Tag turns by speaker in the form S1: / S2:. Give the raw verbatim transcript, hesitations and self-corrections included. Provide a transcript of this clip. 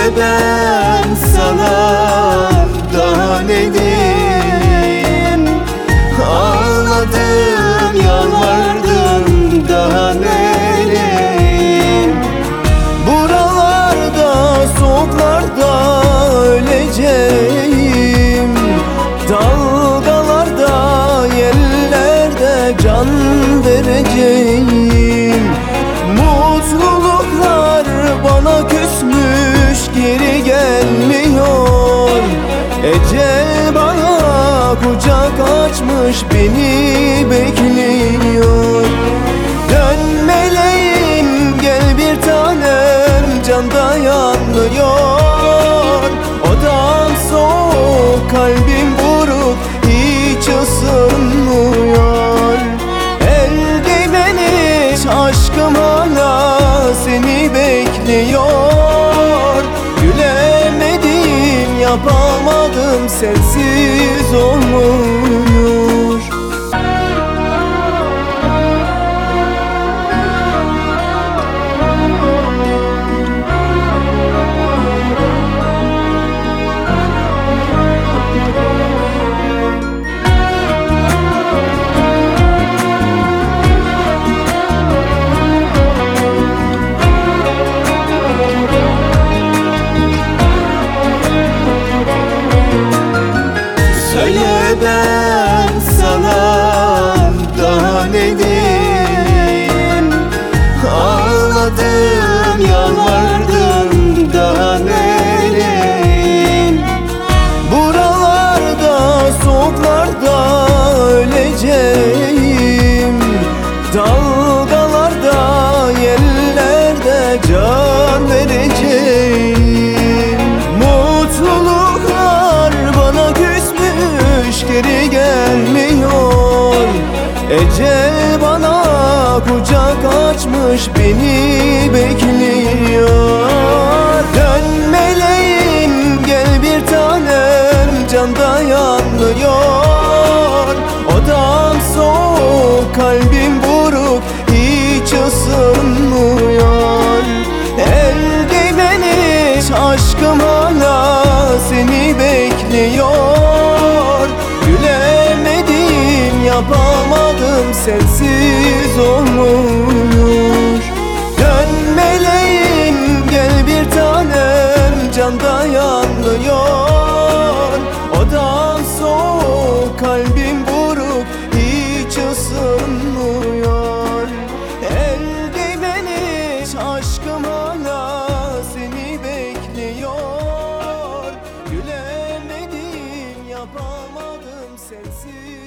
S1: ben sana daha ne diyeyim? Ağladım, yalvardım, daha neleyim? Buralarda, soğuklarda öleceğim. Dalgalarda, yellerde can vereceğim. Mutluluklar bana küsmüş, geri gelmiyor. Ecel bana kucak açmış, beni bekliyor. Dön meleğim, gel bir tanem, canda yanıyor. Odam soğuk, kalbim buruk, hiç ısınmıyor. El değmeni, aşkım hala seni bekliyor. Gülemedim, yapamadım, sensiz olmuyor. Söyle ben sana daha ne diyeyim? Ağladım, yalvardım, daha neleyim? Buralarda, soğuklarda öleceğim. Dalgalarda, yellerde can vereceğim. Mutluluklar bana küsmüş, geri gelmiyor. Ecel bana kucak açmış, beni bekliyor. Dön meleğim, gel bir tanem, canda yanıyor. Odam soğuk, kalbim buruk, hiç ısınmıyor. El değmeni, aşkım hala seni bekliyor. Gülemedim, yapamadım, sensiz olmuyor. Dön meleğim, gel bir tanem, canda yanıyor. Odam soğuk, kalbim buruk, hiç ısınmıyor. El değmeni, aşkım hala seni bekliyor. Gülemedim, yapamadım, sensiz